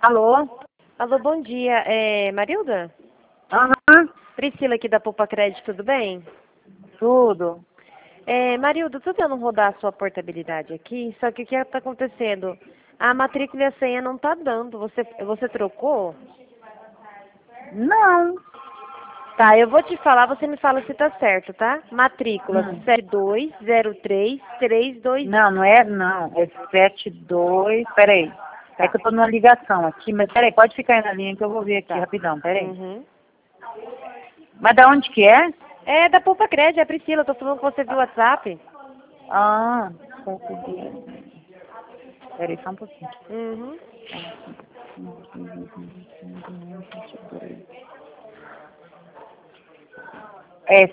Alô? Alô, bom dia. É Marilda? Aham, Priscila aqui da Poupa Crédito, tudo bem? tudo. Marilda, tô tentando rodar a sua portabilidade aqui, só que o que está acontecendo? A matrícula e a senha não tá dando. Você trocou? Não. Tá, eu vou te falar, você me fala se tá certo, tá? Matrícula Hum. 7203322. Não, não é não. É 72. Peraí. É Tá, que eu tô numa ligação aqui, mas peraí, pode ficar aí na linha que eu vou ver aqui tá. rapidão, peraí. Uhum. Mas da onde que é? É da Poupa Crédito, é a Priscila, eu tô falando com você via WhatsApp. Ah, peraí só um pouquinho. Uhum. É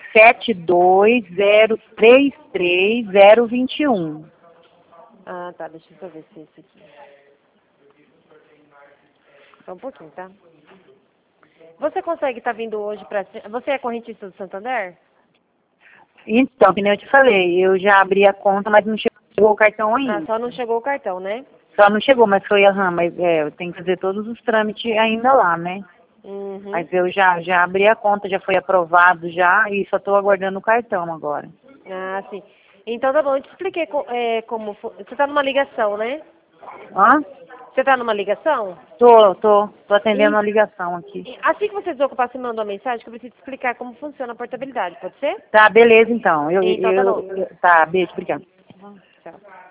720330021. Ah, tá, deixa eu ver se é isso aqui. Só um pouquinho, tá? Você consegue estar vindo hoje para... Você é correntista do Santander? Então, que nem eu te falei, eu já abri a conta, mas não chegou o cartão Ah, ainda. só não chegou o cartão, né? Só não chegou, mas foi, mas eu tenho que fazer todos os trâmites ainda lá, né? Uhum. Mas eu já abri a conta, já foi aprovado já e só estou aguardando o cartão agora. Ah, sim. Então tá bom, eu te expliquei como... Você tá numa ligação, né? Hã? Você tá numa ligação? Tô atendendo E, a ligação aqui. assim que você desocupar, você manda uma mensagem que eu preciso te explicar como funciona a portabilidade, pode ser? Tá, beleza então. Então tá bom. Tá, beijo, obrigada. Tchau.